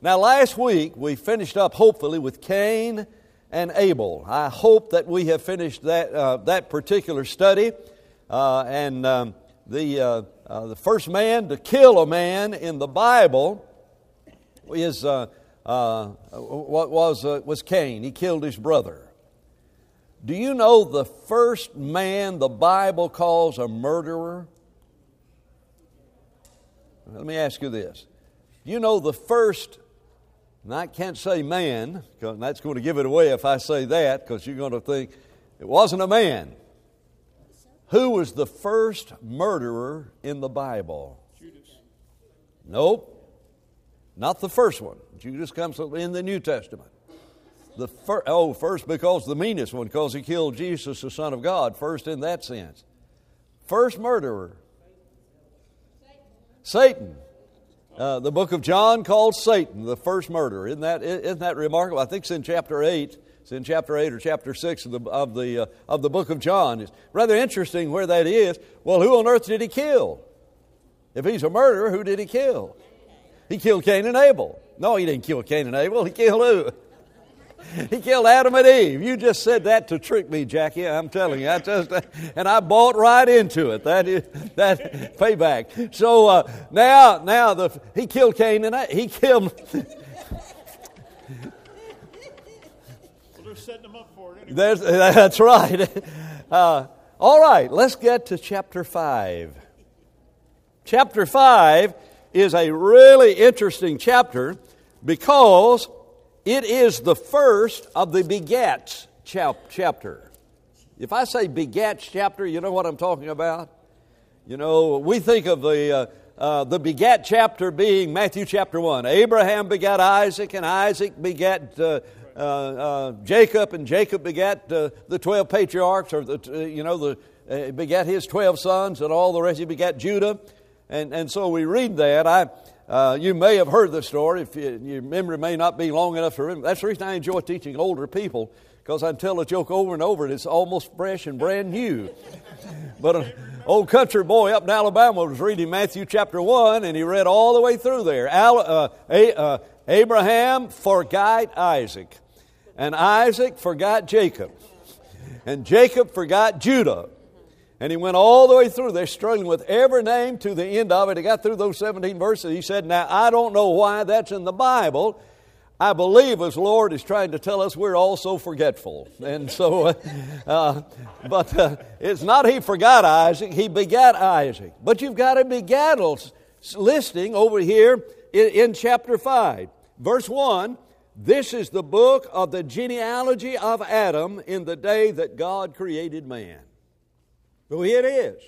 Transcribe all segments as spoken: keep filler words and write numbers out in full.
Now, last week we finished up, hopefully, with Cain and Abel. I hope that we have finished that uh, that particular study. Uh, and um, the uh, uh, the first man to kill a man in the Bible is uh, uh, what was uh, was Cain. He killed his brother. Do you know the first man the Bible calls a murderer? Let me ask you this. Do you know the first, and I can't say man, because that's going to give it away if I say that, because you're going to think it wasn't a man. Who was the first murderer in the Bible? Judas. Nope. Not the first one. Judas comes in the New Testament. The fir- oh, first because the meanest one, because he killed Jesus, the Son of God. First in that sense. First murderer. Satan. Uh, the book of John calls Satan the first murderer. Isn't that isn't that remarkable? I think it's in chapter eight. It's in chapter eight or chapter six of the of the uh, of the book of John. It's rather interesting where that is. Well, who on earth did he kill? If he's a murderer, who did he kill? He killed Cain and Abel. No, he didn't kill Cain and Abel. He killed who? He killed Adam and Eve. You just said that to trick me, Jackie. I'm telling you. I just, and I bought right into it. That is that payback. So uh, now, now the he killed Cain and he killed. Well, they're setting them up for it anyway. There's, that's right. Uh, all right, let's get to chapter five. Chapter five is a really interesting chapter because it is the first of the begats chap- chapter. If I say begats chapter, you know what I'm talking about? You know, we think of the uh, uh, the begat chapter being Matthew chapter one. Abraham begat Isaac, and Isaac begat uh, uh, uh, Jacob, and Jacob begat uh, the twelve patriarchs, or the uh, you know the uh, begat his twelve sons, and all the rest. He begat Judah, and and so we read that. I. Uh, you may have heard the story. If you, your memory may not be long enough to remember. That's the reason I enjoy teaching older people, because I can tell a joke over and over and it's almost fresh and brand new. But an old country boy up in Alabama was reading Matthew chapter one, and he read all the way through there. Al, uh, A, uh, Abraham forgot Isaac, and Isaac forgot Jacob, and Jacob forgot Judah. And he went all the way through. They're struggling with every name to the end of it. He got through those seventeen verses. He said, now, I don't know why that's in the Bible. I believe as Lord is trying to tell us we're also forgetful. And so, uh, uh, but uh, it's not he forgot Isaac, he begat Isaac. But you've got a begattal listing over here in, in chapter five. Verse one, this is the book of the genealogy of Adam in the day that God created man. So here it is.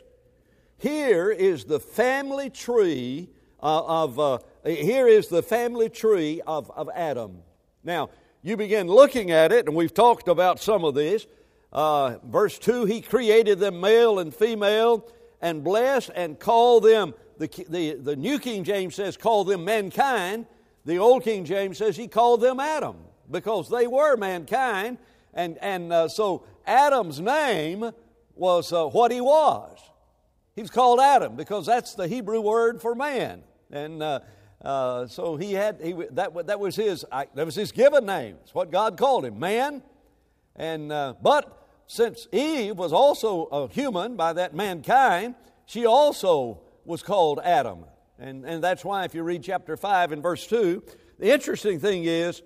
Here is the family tree uh, of uh, here is the family tree of, of Adam. Now, you begin looking at it, and we've talked about some of this. Uh, verse two, he created them male and female, and blessed and called them, the, the, the New King James says, called them mankind. The Old King James says he called them Adam, because they were mankind. And, and uh, so Adam's name was uh, what he was. He was called Adam because that's the Hebrew word for man, and uh, uh, so he had he that that was his I, that was his given name. It's what God called him, man. And uh, but since Eve was also a human by that mankind, she also was called Adam, and and that's why if you read chapter five and verse two, the interesting thing is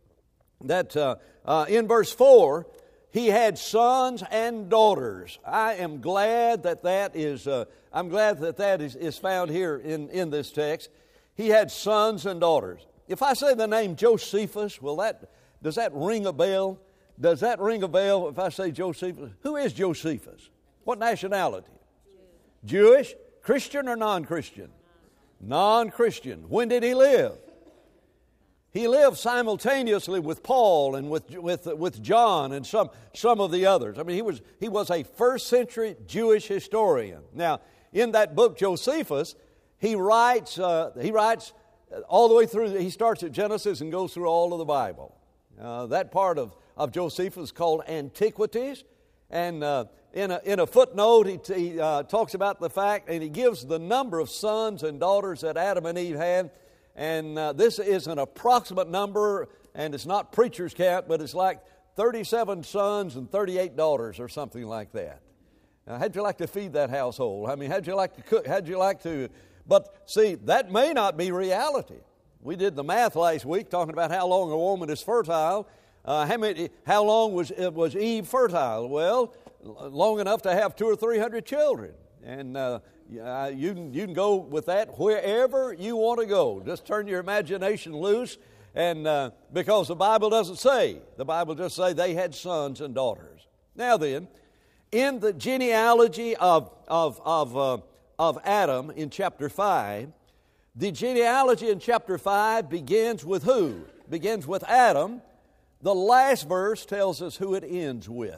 that uh, uh, in verse four. He had sons and daughters. I am glad that that is. Uh, I'm glad that that is, is found here in, in this text. He had sons and daughters. If I say the name Josephus, will that does that ring a bell? Does that ring a bell if I say Josephus? Who is Josephus? What nationality? Jewish, Christian or non-Christian? Non-Christian. When did he live? He lived simultaneously with Paul and with with with John and some some of the others. I mean, he was he was a first century Jewish historian. Now, in that book Josephus, he writes uh, he writes all the way through. He starts at Genesis and goes through all of the Bible. Uh, that part of of Josephus is called Antiquities, and uh, in a in a footnote he, t- he uh, talks about the fact, and he gives the number of sons and daughters that Adam and Eve had. and uh, this is an approximate number, and it's not preacher's count, but it's like thirty-seven sons and thirty-eight daughters or something like that. Now, how'd you like to feed that household? I mean, how'd you like to cook? How'd you like to... But see, that may not be reality. We did the math last week talking about how long a woman is fertile. Uh, how many? How long was was Eve fertile? Well, long enough to have two or three hundred children. And uh, you can you can go with that wherever you want to go. Just turn your imagination loose, and uh, because the Bible doesn't say, the Bible just say they had sons and daughters. Now then, in the genealogy of of of uh, of Adam in chapter five. The genealogy in chapter five begins with who? Begins with Adam. The last verse tells us who it ends with.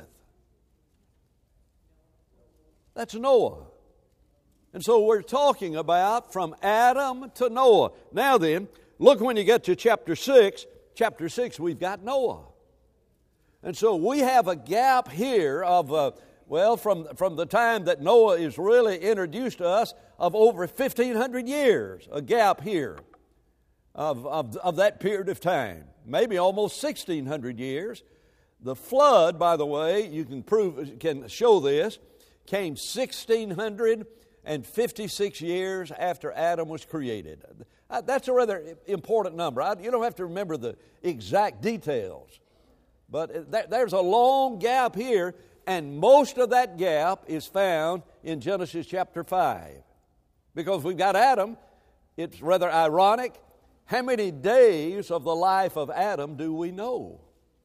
That's Noah. And so we're talking about from Adam to Noah. Now then, look when you get to chapter six. Chapter six, we've got Noah. And so we have a gap here of... Uh, Well, from, from the time that Noah is really introduced to us of over fifteen hundred years, a gap here of, of, of that period of time, maybe almost sixteen hundred years. The flood, by the way, you can prove, can show this, came sixteen fifty-six years after Adam was created. That's a rather important number. You don't have to remember the exact details, but there's a long gap here. And most of that gap is found in Genesis chapter five. Because we've got Adam, it's rather ironic. How many days of the life of Adam do we know?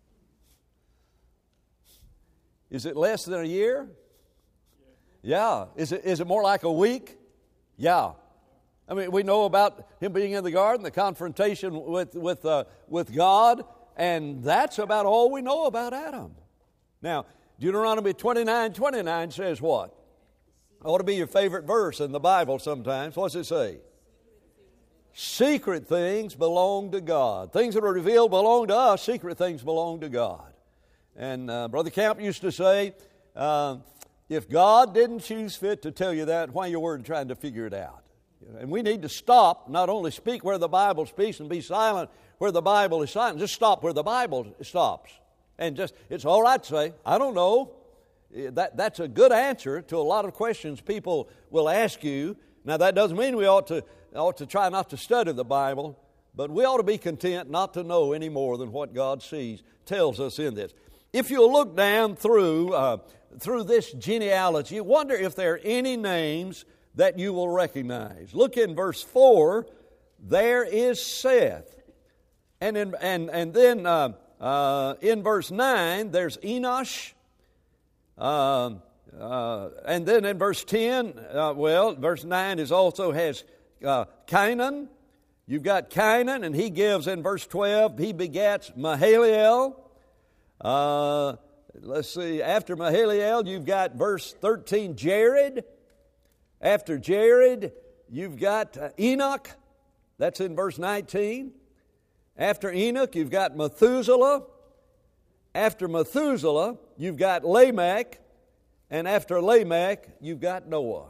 Is it less than a year? Yeah. Is it, is it more like a week? Yeah. I mean, we know about him being in the garden, the confrontation with, with, uh, with God, and that's about all we know about Adam. Now, Deuteronomy twenty-nine twenty-nine says what? It ought to be your favorite verse in the Bible sometimes. What's it say? Secret things belong to God. Things that are revealed belong to us. Secret things belong to God. And uh, Brother Camp used to say, uh, if God didn't choose fit to tell you that, why you were trying to figure it out? And we need to stop, not only speak where the Bible speaks and be silent where the Bible is silent, just stop where the Bible stops. And just, it's all right to say, I don't know. That, that's a good answer to a lot of questions people will ask you. Now, that doesn't mean we ought to, ought to try not to study the Bible, but we ought to be content not to know any more than what God sees, tells us in this. If you'll look down through, uh, through this genealogy, wonder if there are any names that you will recognize. Look in verse four. There is Seth. And, in, and, and then... Uh, Uh, in verse nine, there's Enosh. Uh, uh, and then in verse ten, uh, well, verse nine is also has uh, Cainan. You've got Cainan, and he gives in verse twelve, he begats Mahalalel. Uh, let's see, after Mahalalel, you've got verse thirteen, Jared. After Jared, you've got uh, Enoch. That's in verse nineteen. After Enoch, you've got Methuselah. After Methuselah, you've got Lamech. And after Lamech, you've got Noah.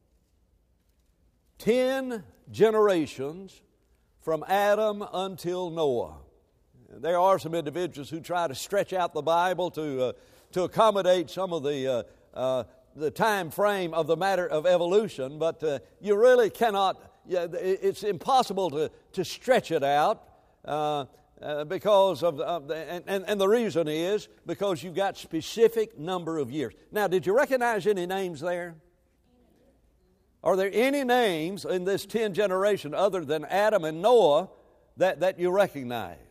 Ten generations from Adam until Noah. There are some individuals who try to stretch out the Bible to, uh, to accommodate some of the, uh, uh, the time frame of the matter of evolution, but uh, you really cannot, yeah, it's impossible to, to stretch it out. Uh, uh, because of, of the, and, and, and the reason is because you've got specific number of years. Now, did you recognize any names there? Are there any names in this ten generation other than Adam and Noah that, that you recognize?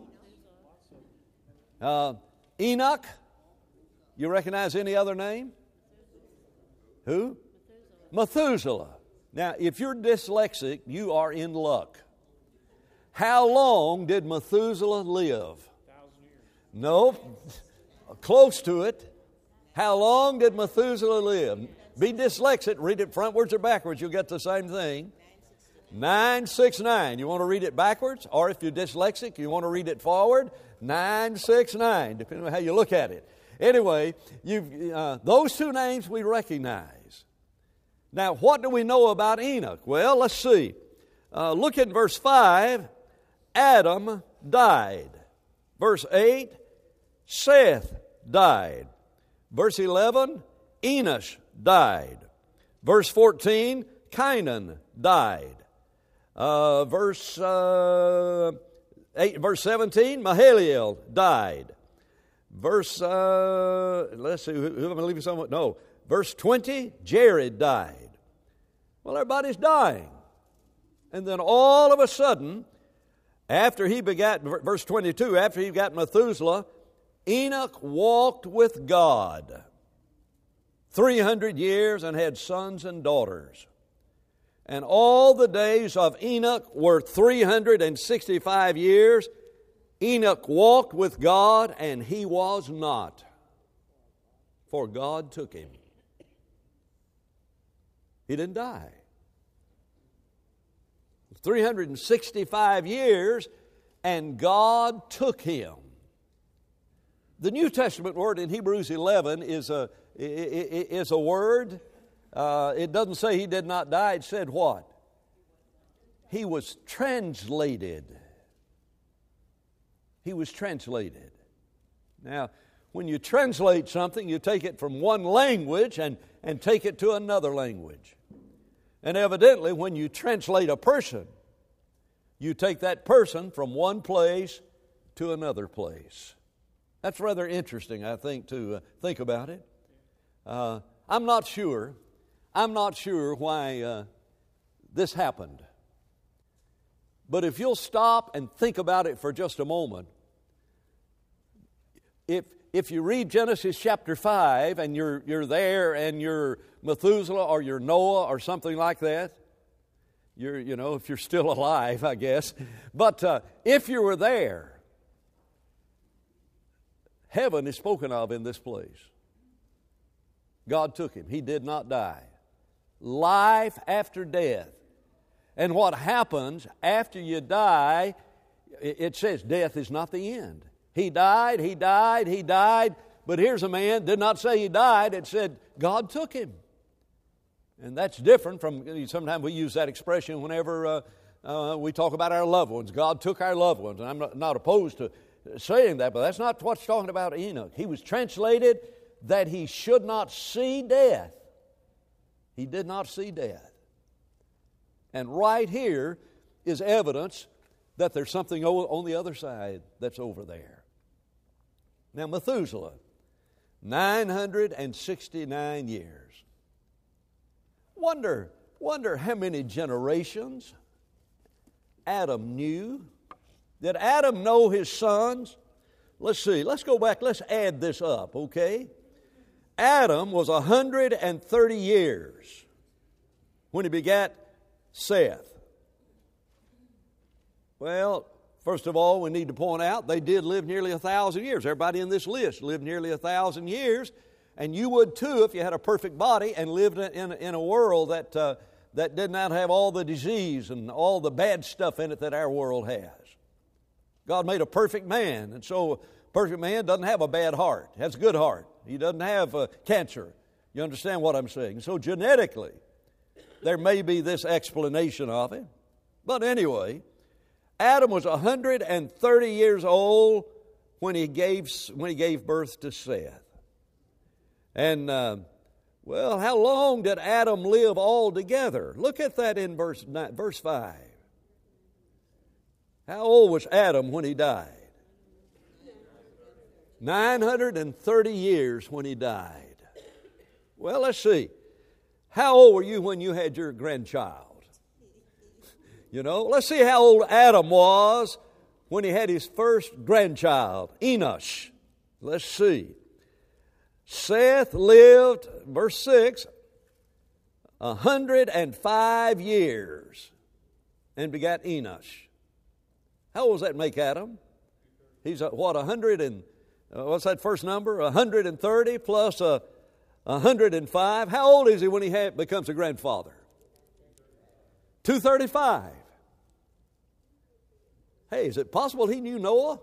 Uh, Enoch? You recognize any other name? Who? Methuselah. Now, if you're dyslexic, you are in luck. How long did Methuselah live? Thousand years. No, close to it. How long did Methuselah live? Be dyslexic, read it frontwards or backwards, you'll get the same thing. nine six nine. You want to read it backwards? Or if you're dyslexic, you want to read it forward? nine six nine, depending on how you look at it. Anyway, you've, uh, those two names we recognize. Now, what do we know about Enoch? Well, let's see. Uh, look at verse five. Adam died. Verse eight, Seth died. Verse eleven, Enos died. Verse fourteen, Cainan died. Uh, verse uh, eight, verse seventeen, Mahalalel died. Verse uh, let's see, who, who am I leaving? Someone? No. Verse twenty, Jared died. Well, everybody's dying, and then all of a sudden, after he begat, verse twenty-two, after he begat Methuselah, Enoch walked with God three hundred years and had sons and daughters. And all the days of Enoch were three hundred sixty-five years. Enoch walked with God, and he was not, for God took him. He didn't die. three hundred sixty-five years, and God took him. The New Testament word in Hebrews eleven is a, is a word. Uh, it doesn't say he did not die. It said what? He was translated. He was translated. Now, when you translate something, you take it from one language and, and take it to another language. And evidently, when you translate a person, you take that person from one place to another place. That's rather interesting, I think, to uh, think about it. Uh, I'm not sure. I'm not sure why uh, this happened. But if you'll stop and think about it for just a moment, if if you read Genesis chapter five and you're you're there and you're Methuselah or you're Noah or something like that, you're you know if you're still alive, I guess. But uh, if you were there, heaven is spoken of in this place. God took him. He did not die. Life after death. And what happens after you die, it says death is not the end. He died, he died, he died. But here's a man, did not say he died. It said God took him. And that's different from, sometimes we use that expression whenever uh, uh, we talk about our loved ones. God took our loved ones. And I'm not, not opposed to saying that, but that's not what's talking about Enoch. He was translated that he should not see death. He did not see death. And right here is evidence that there's something on the other side that's over there. Now, Methuselah, nine hundred sixty-nine years. Wonder, wonder how many generations Adam knew. Did Adam know his sons? Let's see. Let's go back. Let's add this up, okay? Adam was one hundred thirty years when he begat Seth. Well, first of all, we need to point out they did live nearly a thousand years. Everybody in this list lived nearly a thousand years, and you would too if you had a perfect body and lived in, in a world that uh, that did not have all the disease and all the bad stuff in it that our world has. God made a perfect man, and so a perfect man doesn't have a bad heart. He has a good heart. He doesn't have uh, cancer. You understand what I'm saying? So genetically, there may be this explanation of it. But anyway, Adam was one hundred thirty years old when he gave, when he gave birth to Seth. And, uh, well, how long did Adam live altogether? Look at that in verse, verse five. How old was Adam when he died? nine hundred thirty years when he died. Well, let's see. How old were you when you had your grandchild? You know, let's see how old Adam was when he had his first grandchild, Enosh. Let's see. Seth lived, verse six, one hundred five years and begat Enosh. How old does that make Adam? He's, a, what, one hundred and, uh, what's that first number? one hundred thirty plus a one hundred five. How old is he when he ha- becomes a grandfather? two thirty-five. Hey, is it possible he knew Noah?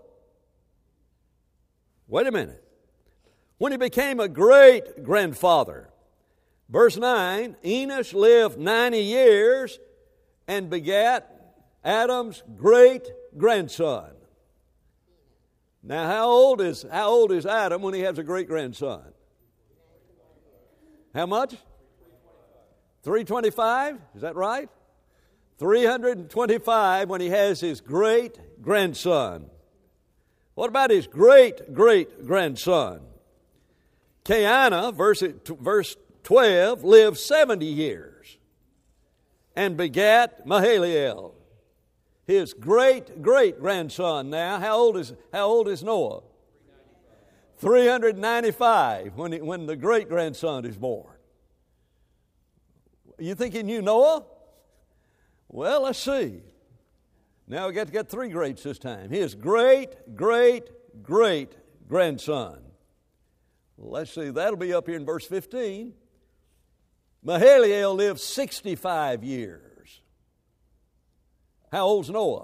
Wait a minute. When he became a great grandfather, verse nine, Enosh lived ninety years and begat Adam's great grandson. Now, how old is how old is Adam when he has a great grandson? How much? three twenty-five? Is that right? three hundred twenty-five when he has his great grandson. What about his great great grandson? Cainan, verse, verse twelve, lived seventy years and begat Mahalalel. His great great grandson now, how old is how old is Noah? three hundred ninety-five when he, when the great grandson is born. You think he knew Noah? Well, let's see. Now we got to get three greats this time. His great great great grandson. Let's see, that'll be up here in verse fifteen. Mahalalel lived sixty-five years. How old's Noah?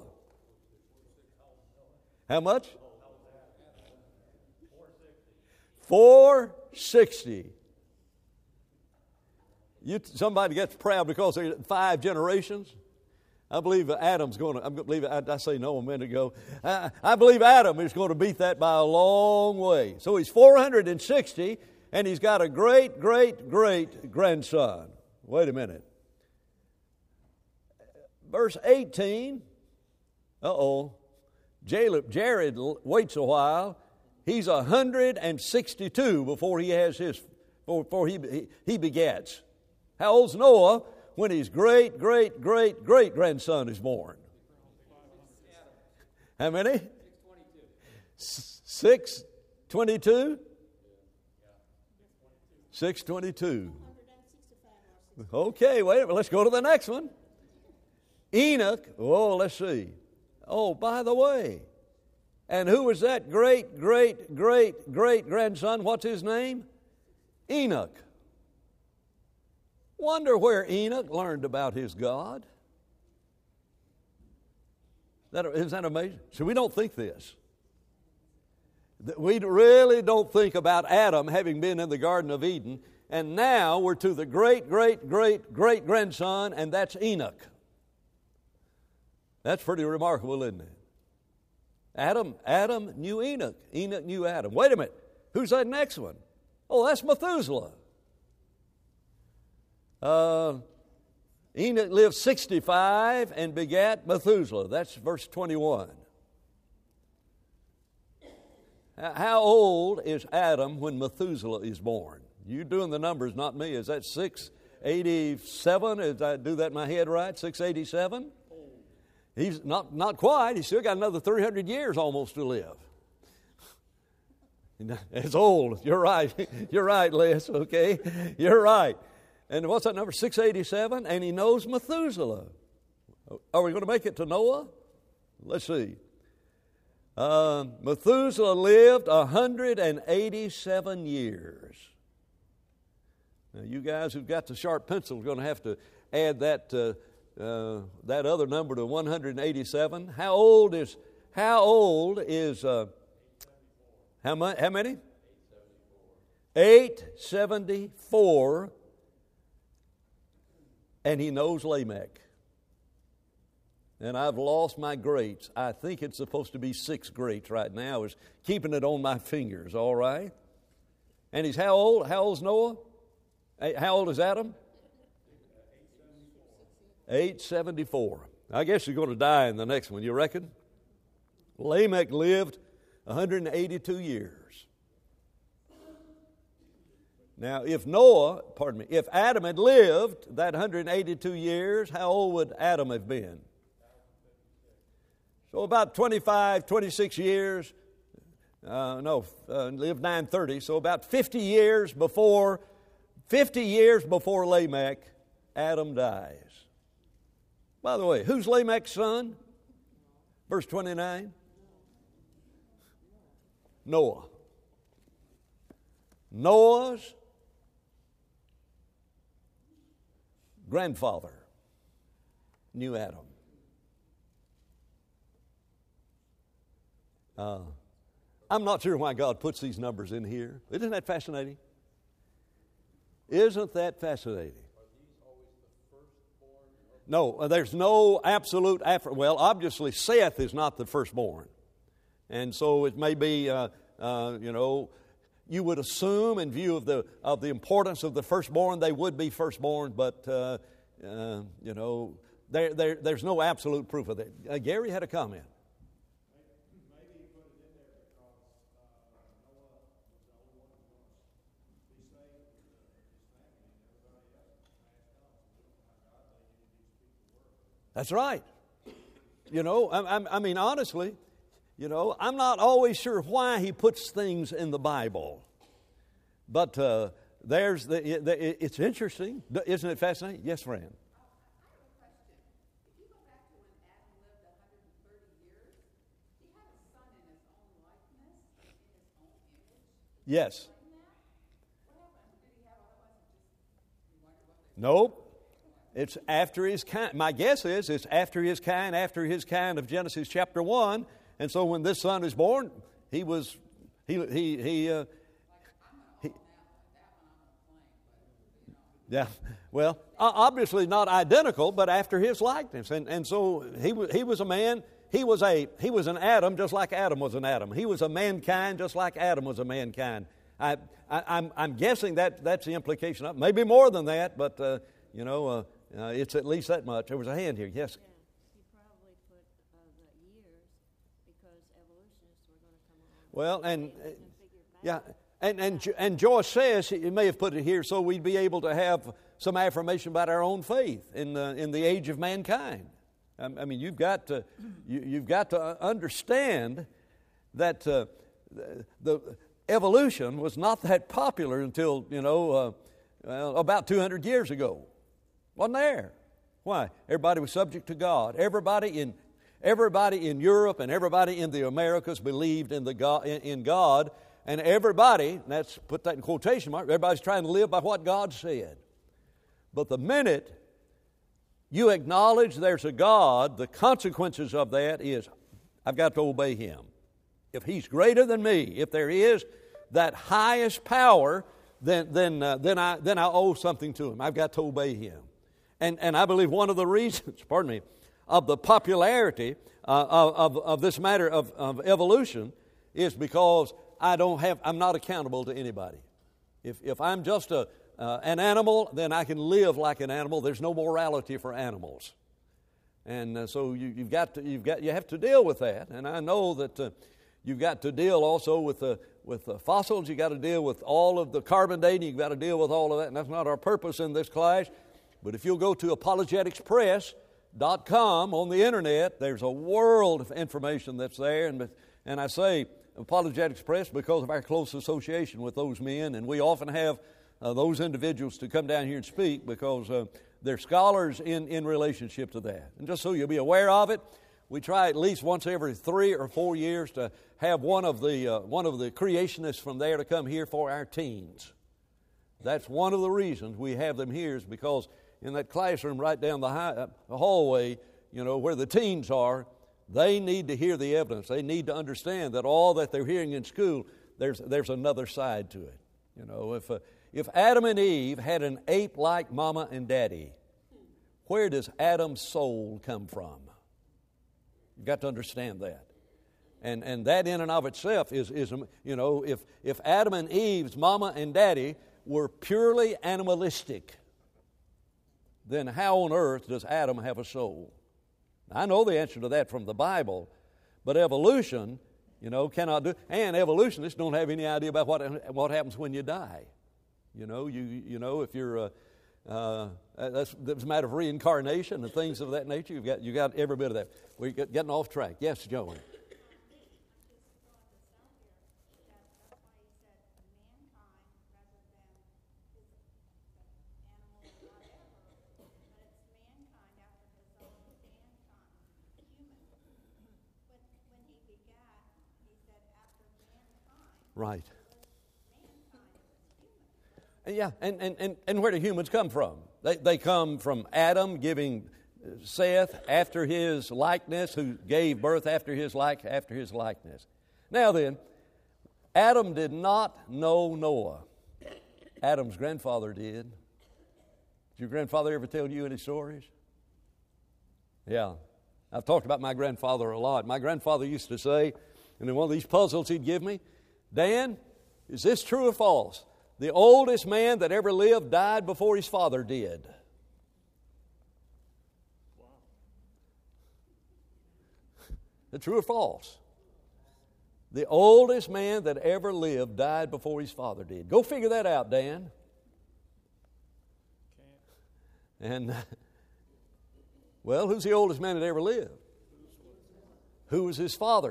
How much? four sixty. You, somebody gets proud because they're five generations. I believe Adam's going to, I believe, I, I say no a minute ago. I, I believe Adam is going to beat that by a long way. So he's four hundred sixty, and he's got a great, great, great grandson. Wait a minute. Verse eighteen, uh-oh, Jared waits a while. He's one hundred sixty-two before he has his, before he, he, he begets. How old's Noah when his great, great, great, great grandson is born? How many? six twenty-two? six twenty-two. Okay, wait a minute. Let's go to the next one. Enoch, oh, let's see. Oh, by the way, and who was that great, great, great, great grandson? What's his name? Enoch. Wonder where Enoch learned about his God. That, isn't that amazing? So we don't think this. We really don't think about Adam having been in the Garden of Eden, and now we're to the great, great, great, great grandson, and that's Enoch. That's pretty remarkable, isn't it? Adam, Adam knew Enoch. Enoch knew Adam. Wait a minute. Who's that next one? Oh, that's Methuselah. Uh, Enoch lived sixty-five and begat Methuselah. That's verse twenty-one. How old is Adam when Methuselah is born? You doing the numbers, not me. Is that six eighty-seven? Did I do that in my head right? six eighty-seven? He's not, not quite. He's still got another three hundred years almost to live. It's old. You're right. You're right, Les. Okay? You're right. And what's that number? six eighty-seven? And he knows Methuselah. Are we going to make it to Noah? Let's see. Uh, Methuselah lived one hundred eighty-seven years. Now, you guys who've got the sharp pencil are going to have to add that uh, uh, that other number to one hundred eighty-seven. How old is how old is uh, how much? How many? eight seventy-four. And he knows Lamech. And I've lost my greats. I think it's supposed to be six greats right now. I was keeping it on my fingers, all right? And he's how old? How old's Noah? How old is Adam? eight seventy-four. I guess you're going to die in the next one, you reckon? Lamech lived one hundred eighty-two years. Now, if Noah, pardon me, if Adam had lived that one hundred eighty-two years, how old would Adam have been? So about twenty-five, twenty-six years, uh, no, uh, lived nine thirty, so about fifty years before, fifty years before Lamech, Adam dies. By the way, who's Lamech's son? Verse twenty-nine. Noah. Noah's grandfather knew Adam. Uh, I'm not sure why God puts these numbers in here. Isn't that fascinating? Isn't that fascinating? no, uh, there's no absolute, after, well, obviously Seth is not the firstborn. And so it may be, uh, uh, you know, you would assume in view of the of the importance of the firstborn, they would be firstborn, but, uh, uh, you know, there, there, there's no absolute proof of that. Uh, Gary had a comment. Maybe he put it in there because uh, Noah was the only one who wants to be saved with uh, his family, and everybody else passed on. So we don't know how God led these people to work. That's right. You know, I, I, I mean, honestly, you know, I'm not always sure why he puts things in the Bible. But uh, there's the, the, it's interesting. Isn't it fascinating? Yes, friend. I have a question. If you go back to when Adam lived one hundred thirty years, he had a son in his own likeness, in his own image. Yes. What happened? Did he have otherwise? Just, you wonder what they Nope. It's after his kind. My guess is it's after his kind, after his kind of Genesis chapter one. And so when this son is born, he was, he, he, he, uh, he yeah, well, obviously not identical, but after his likeness. And, and so he was, he was a man, he was a, he was an Adam just like Adam was an Adam. He was a mankind just like Adam was a mankind. I, I, I'm, I'm guessing that that's the implication of it. Maybe more than that, but, uh, you know, uh, uh, it's at least that much. There was a hand here, yes. Well, and uh, yeah, and and and Joyce says he may have put it here so we'd be able to have some affirmation about our own faith in the in the age of mankind. I, I mean, you've got to you, you've got to understand that uh, the, the evolution was not that popular until you know uh, well, about two hundred years ago. Wasn't there? Why? Everybody was subject to God. Everybody in Everybody in Europe and everybody in the Americas believed in the God, in God, and everybody, that's put that in quotation mark, everybody's trying to live by what God said. But the minute you acknowledge there's a God, the consequences of that is I've got to obey Him. If He's greater than me, if there is that highest power, then then uh, then I then I owe something to Him. I've got to obey Him. And and I believe one of the reasons, pardon me, of the popularity uh, of, of this matter of, of evolution is because I don't have, I'm not accountable to anybody. If if I'm just a uh, an animal, then I can live like an animal. There's no morality for animals, and uh, so you, you've got to you've got you have to deal with that. And I know that uh, you've got to deal also with the with the fossils. You got to deal with all of the carbon dating. You've got to deal with all of that, and that's not our purpose in this class. But if you'll go to apologetics press dot com on the internet, there's a world of information that's there. And, and I say Apologetics Press because of our close association with those men. And we often have uh, those individuals to come down here and speak because uh, they're scholars in, in relationship to that. And just so you'll be aware of it, we try at least once every three or four years to have one of the, uh, one of the creationists from there to come here for our teens. That's one of the reasons we have them here is because in that classroom right down the, high, uh, the hallway, you know, where the teens are, they need to hear the evidence. They need to understand that all that they're hearing in school, there's there's another side to it. You know, if uh, if Adam and Eve had an ape-like mama and daddy, where does Adam's soul come from? You've got to understand that. And and that in and of itself is, is you know, if, if Adam and Eve's mama and daddy were purely animalistic, then how on earth does Adam have a soul? I know the answer to that from the Bible, but evolution, you know, cannot do. And evolutionists don't have any idea about what what happens when you die. You know, you you know if you're uh, uh, that's that's a matter of reincarnation and things of that nature. You've got you got every bit of that. We're getting off track. Yes, Joey. Right. Yeah, and, and, and, and where do humans come from? They, they come from Adam giving Seth after his likeness, who gave birth after his like after his likeness. Now then, Adam did not know Noah. Adam's grandfather did. Did your grandfather ever tell you any stories? Yeah. I've talked about my grandfather a lot. My grandfather used to say, and in one of these puzzles he'd give me, Dan, is this true or false? The oldest man that ever lived died before his father did. Wow. Is it true or false? The oldest man that ever lived died before his father did. Go figure that out, Dan. Can't. And, well, who's the oldest man that ever lived? Who was his father?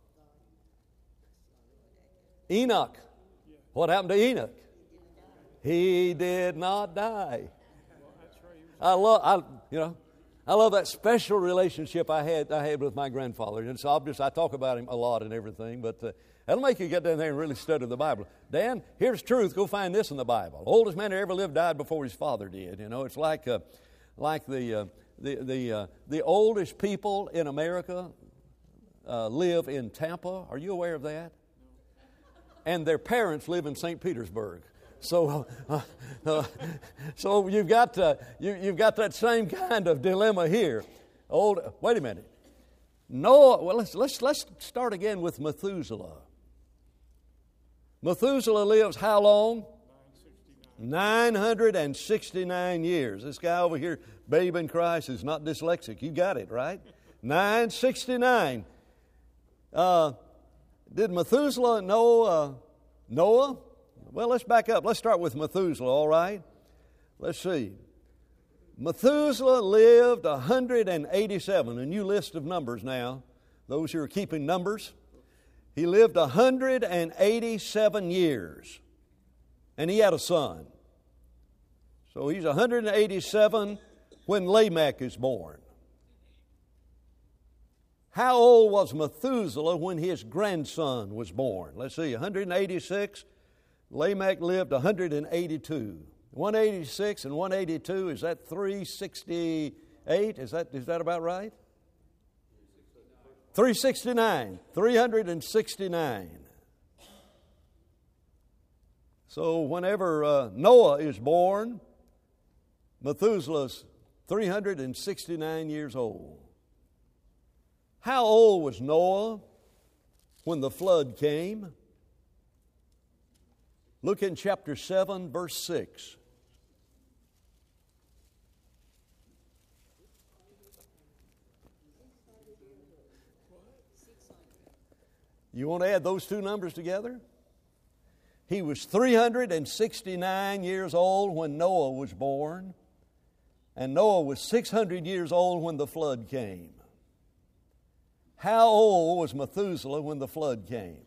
Enoch. What happened to Enoch? He did not die. Well, that's right. He was I love, I, you know, I love that special relationship I had I had with my grandfather. And it's obvious I talk about him a lot and everything, but uh, that'll make you get down there and really study the Bible. Dan, here's truth. Go find this in the Bible. Oldest man that ever lived died before his father did. You know, it's like uh, like the uh, the the uh, the oldest people in America uh, live in Tampa. Are you aware of that? And their parents live in Saint Petersburg. So, uh, uh, so you've got uh, you, you've got that same kind of dilemma here. Old, wait a minute. Noah. Well, let's let's let's start again with Methuselah. Methuselah lives how long? Nine hundred and sixty-nine years. This guy over here, babe in Christ, is not dyslexic. You got it right. Nine sixty-nine. Uh, did Methuselah know uh, Noah? Well, let's back up. Let's start with Methuselah, all right? Let's see. Methuselah lived one hundred eighty-seven, a new list of numbers now, those who are keeping numbers. He lived one hundred eighty-seven years, and he had a son. So he's one hundred eighty-seven when Lamech is born. How old was Methuselah when his grandson was born? Let's see, one hundred eighty-six. Lamech lived one hundred eighty-two. one hundred eighty-six and one hundred eighty-two, is that three hundred sixty-eight? Is that, is that about right? three hundred sixty-nine. three hundred sixty-nine. So whenever uh, Noah is born, Methuselah's three hundred sixty-nine years old. How old was Noah when the flood came? Look in chapter seven, verse six. You want to add those two numbers together? He was three hundred sixty-nine years old when Noah was born, and Noah was six hundred years old when the flood came. How old was Methuselah when the flood came?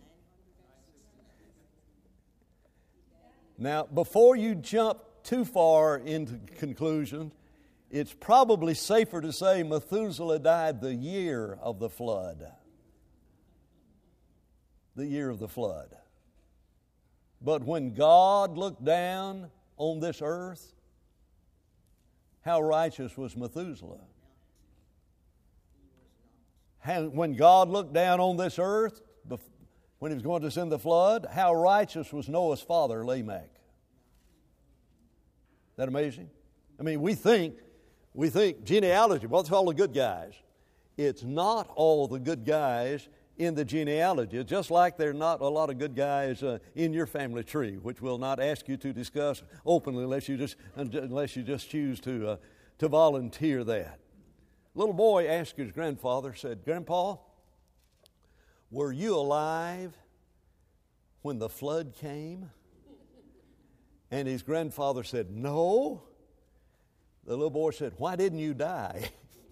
Now, before you jump too far into conclusions, it's probably safer to say Methuselah died the year of the flood. The year of the flood. But when God looked down on this earth, how righteous was Methuselah? How, when God looked down on this earth, when he was going to send the flood, how righteous was Noah's father, Lamech? Is that amazing? I mean, we think, we think genealogy, well, it's all the good guys. It's not all the good guys in the genealogy. It's just like there are not a lot of good guys uh, in your family tree, which we'll not ask you to discuss openly unless you just unless you just choose to uh, to volunteer that. Little boy asked his grandfather, said, "Grandpa, were you alive when the flood came?" And his grandfather said, "No." The little boy said, "Why didn't you die?"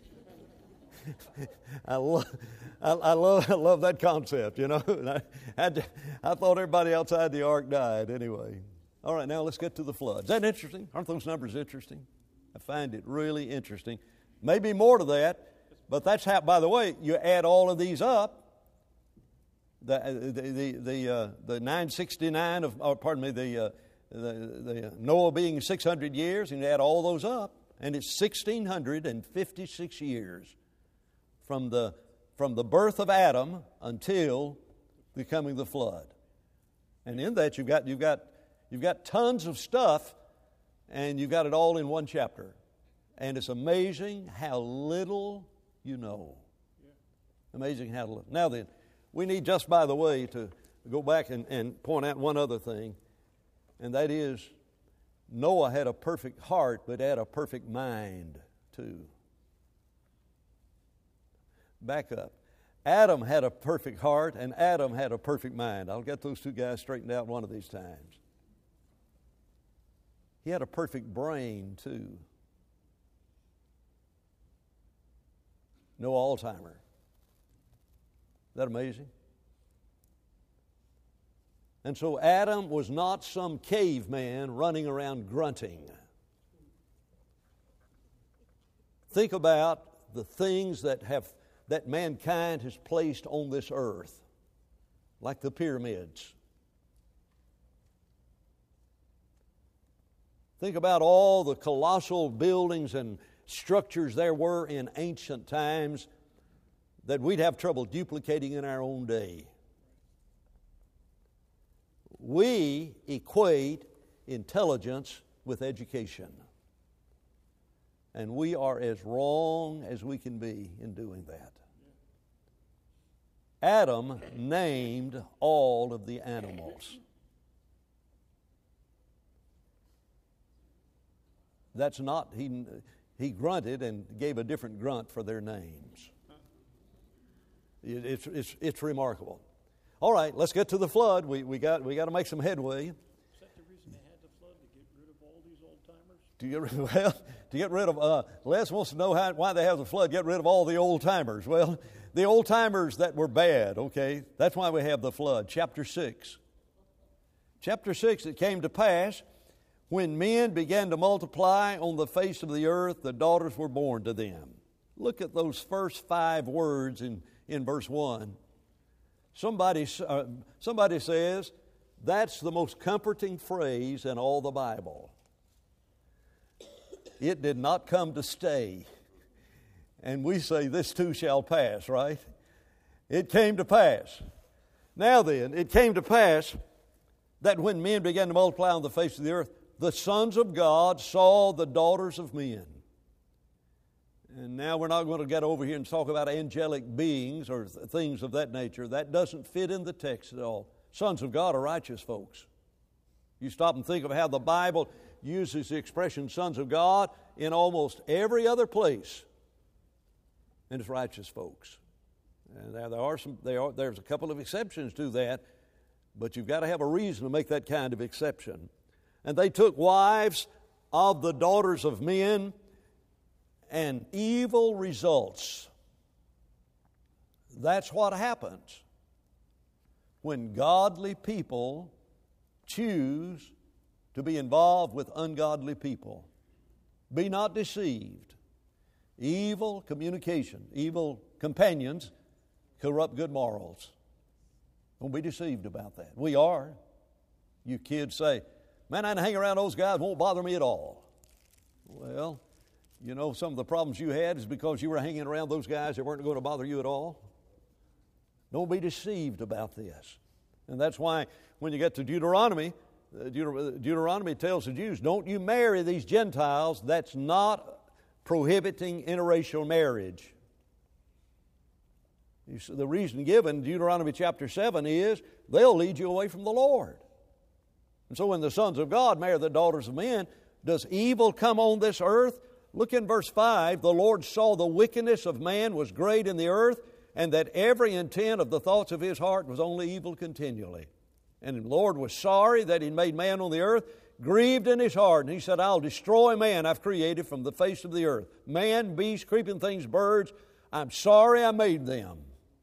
I, lo- I, I, love, I love that concept, you know. I, I, I thought everybody outside the ark died anyway. All right, now let's get to the flood. Is that interesting? Aren't those numbers interesting? I find it really interesting. Maybe more to that, but that's how, by the way, you add all of these up. The the the the, uh, the nine sixty-nine of, or pardon me, the, uh, the the Noah being six hundred years, and you add all those up, and it's sixteen fifty-six years from the from the birth of Adam until the coming of the flood. And in that you've got you've got you've got tons of stuff, and you've got it all in one chapter. And it's amazing how little you know. Amazing how to live. Now then, we need, just by the way, to go back and, and point out one other thing, and that is Noah had a perfect heart, but had a perfect mind too. Back up. Adam had a perfect heart, and Adam had a perfect mind. I'll get those two guys straightened out one of these times. He had a perfect brain too. No Alzheimer. Is that amazing? And so Adam was not some caveman running around grunting. Think about the things that have that mankind has placed on this earth, like the pyramids. Think about all the colossal buildings and structures there were in ancient times that we'd have trouble duplicating in our own day. We equate intelligence with education. And we are as wrong as we can be in doing that. Adam named all of the animals. That's not, he, he grunted and gave a different grunt for their names. It, it's, it's, it's remarkable. All right, let's get to the flood. We, we got we got to make some headway. Is that the reason they had the flood, to get rid of all these old timers? To get rid, well, to get rid of, uh, Les wants to know how, why they have the flood, get rid of all the old timers. Well, the old timers that were bad, okay, that's why we have the flood. Chapter six. Chapter six, it came to pass, when men began to multiply on the face of the earth, the daughters were born to them. Look at those first five words in, in verse one. Somebody, uh, somebody says, that's the most comforting phrase in all the Bible. It did not come to stay. And we say, this too shall pass, right? It came to pass. Now then, it came to pass that when men began to multiply on the face of the earth, the sons of God saw the daughters of men. And now we're not going to get over here and talk about angelic beings or th- things of that nature. That doesn't fit in the text at all. Sons of God are righteous folks. You stop and think of how the Bible uses the expression sons of God in almost every other place. And it's righteous folks. And there, there are some, there are, there's a couple of exceptions to that, but you've got to have a reason to make that kind of exception. And they took wives of the daughters of men, and evil results. That's what happens when godly people choose to be involved with ungodly people. Be not deceived. Evil communication, evil companions corrupt good morals. Don't be deceived about that. We are. You kids say, man, I hang around those guys, won't bother me at all. Well, you know, some of the problems you had is because you were hanging around those guys that weren't going to bother you at all. Don't be deceived about this. And that's why when you get to Deuteronomy, uh, Deut- Deuteronomy tells the Jews, don't you marry these Gentiles. That's not prohibiting interracial marriage. You see, the reason given in Deuteronomy chapter seven is they'll lead you away from the Lord. And so when the sons of God marry the daughters of men, does evil come on this earth? Look in verse five. The Lord saw the wickedness of man was great in the earth, and that every intent of the thoughts of his heart was only evil continually. And the Lord was sorry that he made man on the earth, grieved in his heart, and he said, I'll destroy man I've created from the face of the earth. Man, beasts, creeping things, birds, I'm sorry I made them.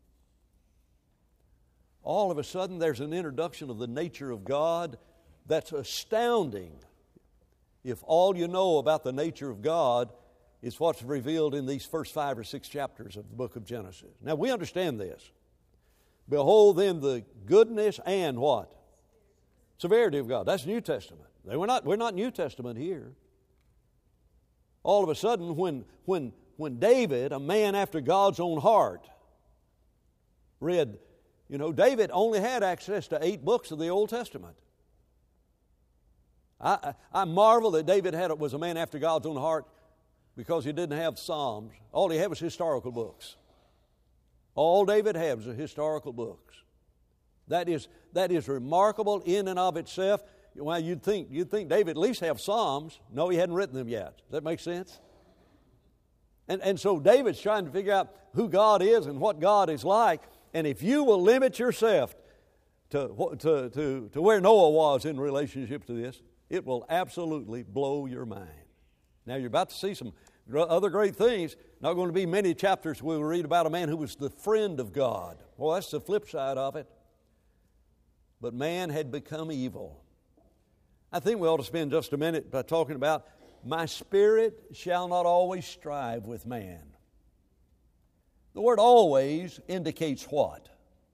All of a sudden there's an introduction of the nature of God that's astounding. If all you know about the nature of God is what's revealed in these first five or six chapters of the book of Genesis. Now, we understand this. Behold then the goodness and what? Severity of God. That's New Testament. We're not, we're not New Testament here. All of a sudden, when, when, when David, a man after God's own heart, read, you know, David only had access to eight books of the Old Testament. I, I, I marvel that David had was a man after God's own heart because he didn't have Psalms. All he had was historical books. All David had was historical books. That is, that is remarkable in and of itself. Well, you'd think, you'd think David at least have Psalms. No, he hadn't written them yet. Does that make sense? And, and so David's trying to figure out who God is and what God is like. And if you will limit yourself to, to, to, to where Noah was in relationship to this, it will absolutely blow your mind. Now you're about to see some other great things. Not going to be many chapters we'll read about a man who was the friend of God. Well, that's the flip side of it. But man had become evil. I think we ought to spend just a minute by talking about my spirit shall not always strive with man. The word always indicates what?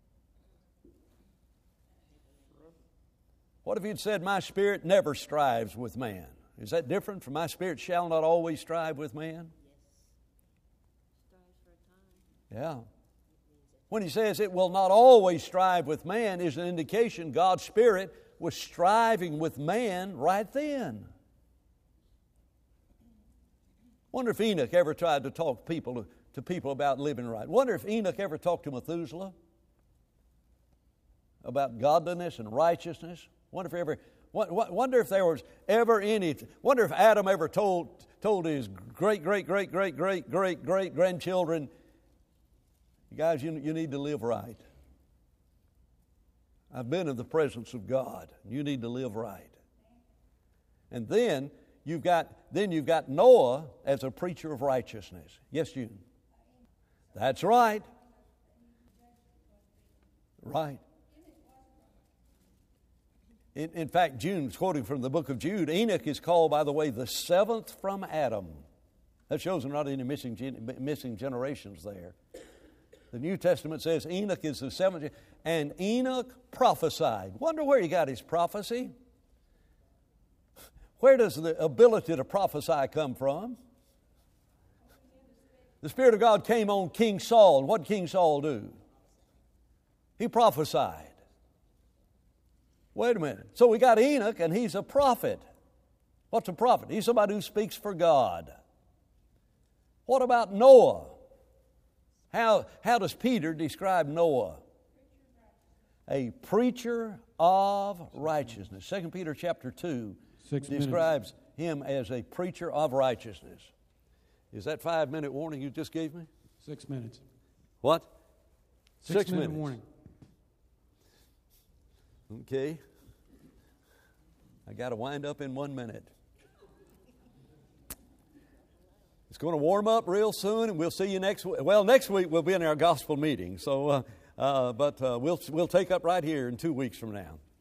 What if you'd said my spirit never strives with man? Is that different from my spirit shall not always strive with man? Yeah. When he says it will not always strive with man is an indication God's Spirit was striving with man right then. Wonder if Enoch ever tried to talk people to people about living right. Wonder if Enoch ever talked to Methuselah about godliness and righteousness. Wonder if ever wonder if there was ever any. Wonder if Adam ever told told his great great great great great great great grandchildren, guys, you, you need to live right. I've been in the presence of God. You need to live right. And then you've got then you've got Noah as a preacher of righteousness. Yes, June. That's right. Right. In, in fact, June's quoting from the book of Jude. Enoch is called, by the way, the seventh from Adam. That shows there are not any missing gen, missing generations there. The New Testament says Enoch is the seventh, and Enoch prophesied. Wonder where he got his prophecy? Where does the ability to prophesy come from? The Spirit of God came on King Saul. And what did King Saul do? He prophesied. Wait a minute. So we got Enoch, and he's a prophet. What's a prophet? He's somebody who speaks for God. What about Noah? How, how does Peter describe Noah? A preacher of righteousness. Second Peter chapter two Six describes minutes. him as a preacher of righteousness. Is that five-minute warning you just gave me? Six minutes. What? Six, Six minute minutes. warning. Okay. I got to wind up in one minute. It's going to warm up real soon, and we'll see you next week. Well, next week we'll be in our gospel meeting. So, uh, uh, but uh, we'll we'll take up right here in two weeks from now.